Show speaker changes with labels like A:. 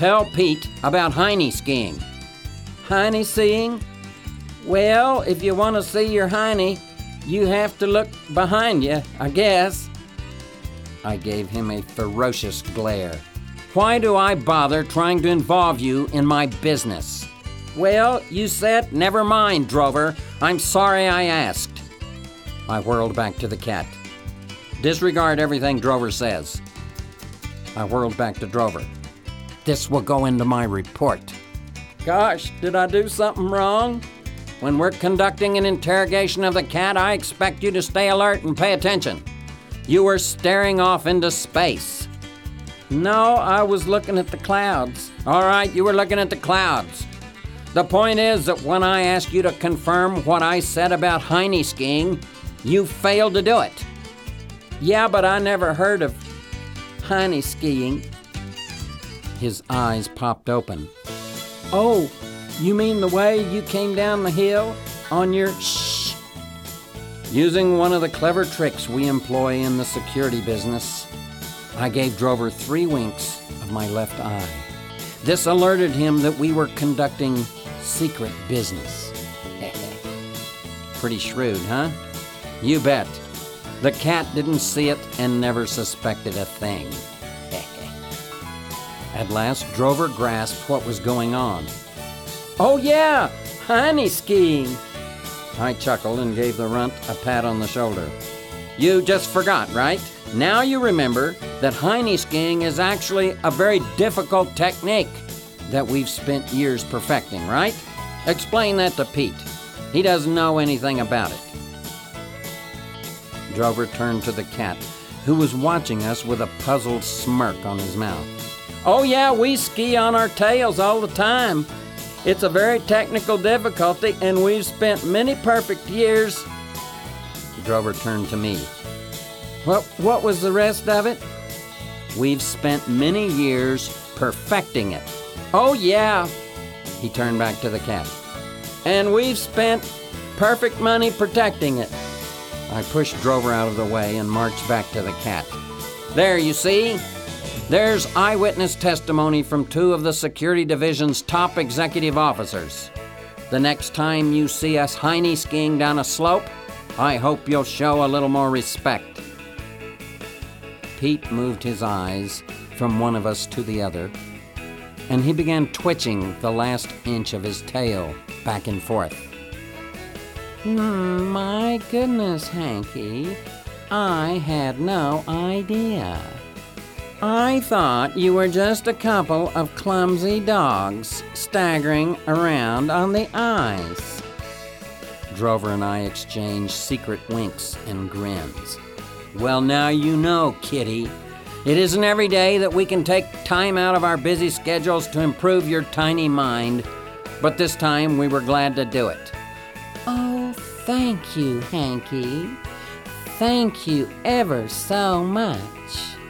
A: tell Pete about hiney skiing. Hiney skiing? Well, if you want to see your hiney, you have to look behind you, I guess. I gave him a ferocious glare. Why do I bother trying to involve you in my business? Well, you said, never mind, Drover. I'm sorry I asked. I whirled back to the cat. Disregard everything Drover says. I whirled back to Drover. This will go into my report. Gosh, did I do something wrong? When we're conducting an interrogation of the cat, I expect you to stay alert and pay attention. You were staring off into space. No, I was looking at the clouds. All right, you were looking at the clouds. The point is that when I asked you to confirm what I said about hiney skiing, you failed to do it. Yeah, but I never heard of hiney skiing. His eyes popped open. Oh, you mean the way you came down the hill on your shh? Using one of the clever tricks we employ in the security business, I gave Drover 3 winks of my left eye. This alerted him that we were conducting secret business. Pretty shrewd, huh? You bet. The cat didn't see it and never suspected a thing. At last, Drover grasped what was going on. Oh yeah, hiney skiing. I chuckled and gave the runt a pat on the shoulder. You just forgot, right? Now you remember that hiney skiing is actually a very difficult technique that we've spent years perfecting, right? Explain that to Pete. He doesn't know anything about it. Drover turned to the cat, who was watching us with a puzzled smirk on his mouth. Oh yeah, we ski on our tails all the time. It's a very technical difficulty, and we've spent many perfect years. Drover turned to me. What was the rest of it? We've spent many years perfecting it. Oh yeah, he turned back to the cat. And we've spent perfect money protecting it. I pushed Drover out of the way and marched back to the cat. There, you see? There's eyewitness testimony from 2 of the security division's top executive officers. The next time you see us hiney skiing down a slope, I hope you'll show a little more respect. Pete moved his eyes from one of us to the other, and he began twitching the last inch of his tail back and forth. My goodness, Hanky, I had no idea. I thought you were just a couple of clumsy dogs staggering around on the ice. Drover and I exchanged secret winks and grins. Well, now you know, kitty. It isn't every day that we can take time out of our busy schedules to improve your tiny mind, but this time we were glad to do it. Oh, thank you, Hanky. Thank you ever so much.